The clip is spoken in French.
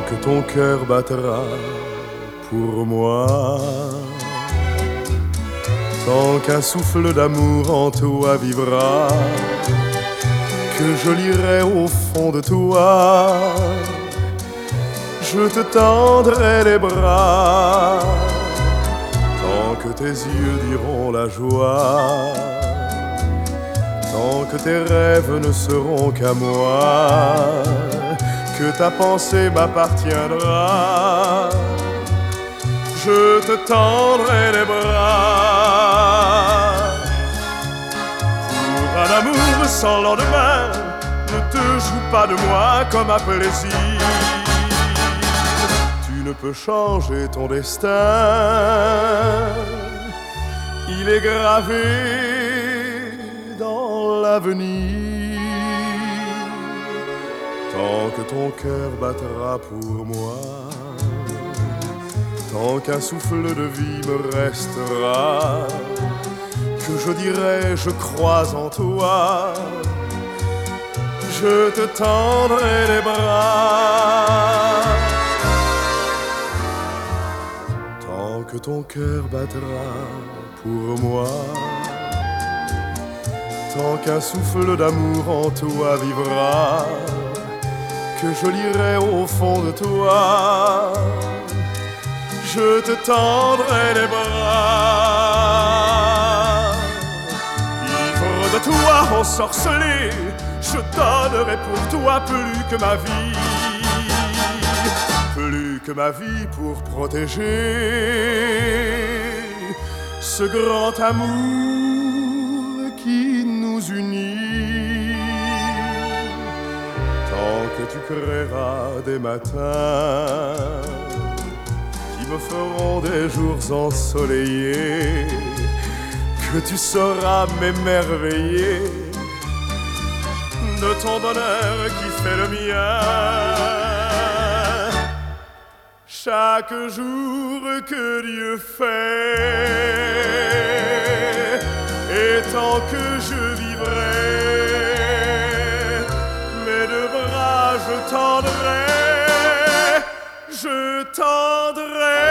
que ton cœur battra pour moi, tant qu'un souffle d'amour en toi vivra, que je lirai au fond de toi, je te tendrai les bras, tant que tes yeux diront la joie, tant que tes rêves ne seront qu'à moi, que ta pensée m'appartiendra, je te tendrai les bras. Pour un amour sans lendemain, ne te joue pas de moi comme un plaisir. Tu ne peux changer ton destin, il est gravé dans l'avenir. Tant que ton cœur battra pour moi, tant qu'un souffle de vie me restera, que je dirai je crois en toi, je te tendrai les bras. Tant que ton cœur battra pour moi, tant qu'un souffle d'amour en toi vivra, que je lirai au fond de toi, je te tendrai les bras. Ivre de toi, ensorcelé, je donnerai pour toi plus que ma vie, plus que ma vie pour protéger ce grand amour qui nous unit. Tant que tu créeras des matins qui me feront des jours ensoleillés, que tu sauras m'émerveiller de ton bonheur qui fait le mien. Chaque jour que Dieu fait, et tant que je vivrai, mes deux bras je tendrai, je tendrai.